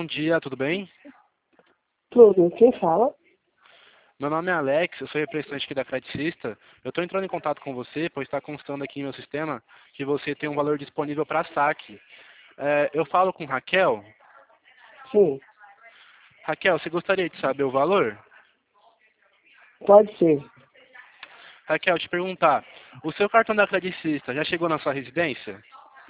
dia, tudo bem? Tudo. Quem fala? Meu nome é Alex, eu sou representante aqui da Credicista. Eu estou entrando em contato com você, pois está constando aqui em meu sistema que você tem um valor disponível para saque. Eu falo com Raquel. Sim, Raquel, você gostaria de saber o valor? pode ser. Raquel, te perguntar, o seu cartão da Credicista já chegou na sua residência?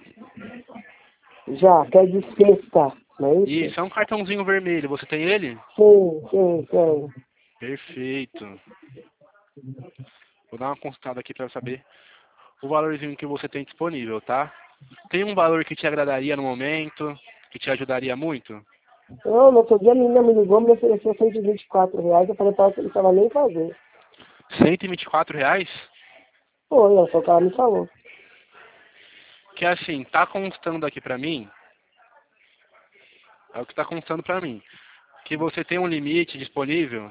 Já, quer dizer sexta, não é isso? Isso, é um cartãozinho vermelho, você tem ele? Sim. Perfeito. Vou dar uma consultada aqui para saber o valorzinho que você tem disponível, tá? Tem um valor que te agradaria no momento, que te ajudaria muito? Eu, no outro dia a menina me ligou, me ofereceu R$ 124. Eu falei para ela que não estava nem fazer. R$ 124? Foi, é só o que ela me falou. Que assim, tá constando aqui pra mim, é o que tá constando pra mim, que você tem um limite disponível,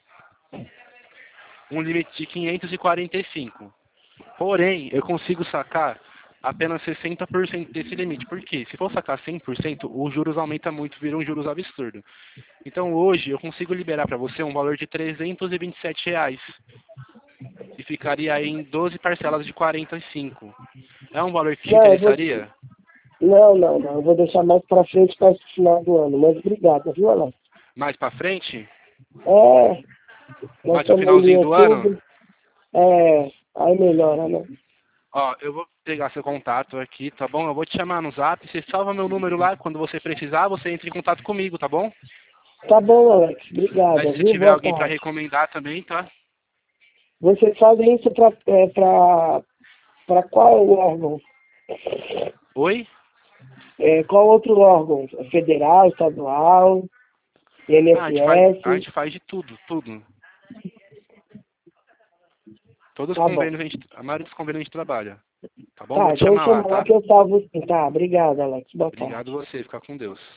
um limite de 545. Porém, eu consigo sacar apenas 60% desse limite. Por quê? Se for sacar 100%, os juros aumentam muito, viram juros absurdos. Então hoje eu consigo liberar para você um valor de R$ 327. E ficaria aí em 12 parcelas de 45. É um valor que te Não, interessaria? não. Eu vou deixar mais pra frente para esse final do ano. Mas obrigado, viu, Alex? Mais pra frente? É, nós Mais pro estamos ali finalzinho em do ano? outubro. Aí melhora, né? Ó, eu vou pegar seu contato aqui, tá bom? Eu vou te chamar no Zap, você salva meu número lá, quando você precisar, você entra em contato comigo, tá bom? Tá bom, Alex. Aí Obrigado, se viu? tiver Boa alguém pra tarde. recomendar também, tá? Vocês fazem isso para qual órgão? Oi? Qual outro órgão? Federal, estadual, Ah, a INSS? gente faz de tudo, tudo. Todos os Tá bom. convênios, a maioria dos convênios a gente trabalha. Tá bom? Vou Tá, te então chamar lá, chama lá tá? que eu salvo. Tá, obrigado, Alex. Boa tarde. Obrigado você, fica com Deus.